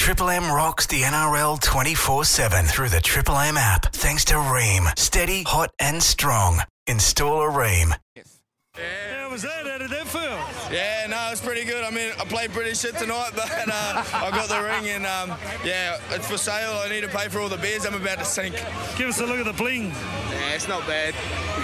Triple M rocks the NRL 24/7 through the Triple M app. Thanks to Ream. Steady, hot and strong. Install a Ream. How was that? How did that feel? Yeah, no, it was pretty good. I mean, I played pretty shit tonight, but I got the ring and, yeah, it's for sale. I need to pay for all the beers I'm about to sink. Give us a look at the bling. Yeah, it's not bad.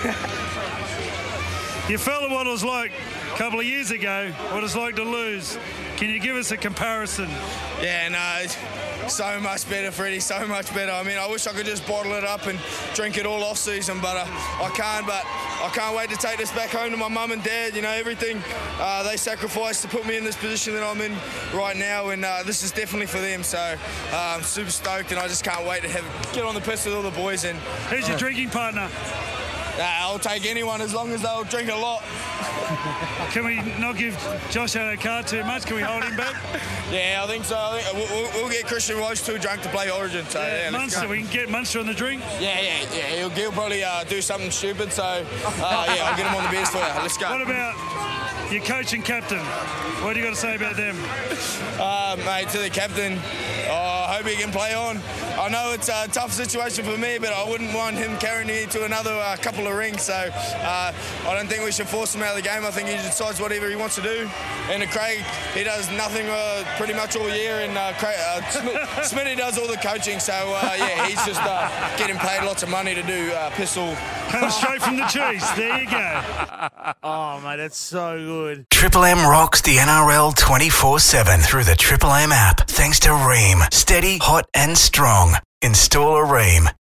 You felt what it was like a couple of years ago, what it's like to lose. Can you give us a comparison? Yeah, no, it's so much better, Freddie, so much better. I mean, I wish I could just bottle it up and drink it all off season, but I can't. But I can't wait to take this back home to my mum and dad. You know, everything they sacrificed to put me in this position that I'm in right now, and this is definitely for them. So I'm super stoked, and I just can't wait to get on the piss with all the boys. And who's your drinking partner? I'll take anyone as long as they'll drink a lot. Can we not give Josh Addo-Carr too much? Can we hold him back? Yeah, I think so. I think we'll get Christian Welch too drunk to play Origin. So yeah, Munster, we can get Munster on the drink? Yeah. He'll probably do something stupid. So yeah, I'll get him on the beers for you. Let's go. What about your coach and captain? What do you got to say about them? Mate, to the captain, I hope he can play on. I know it's a tough situation for me, but I wouldn't want him carrying me to another couple of rings. So I don't think we should force him out of the game. I think he decides whatever he wants to do. And to Craig, he does nothing pretty much all year, and Smitty does all the coaching. So yeah, he's just getting paid lots of money to do pistol. Comes straight from the cheese. There you go. Oh, mate, that's so good. Triple M rocks the NRL 24/7 through the Triple M app. Thanks to Ream. Steady, hot and strong. Install a Ream.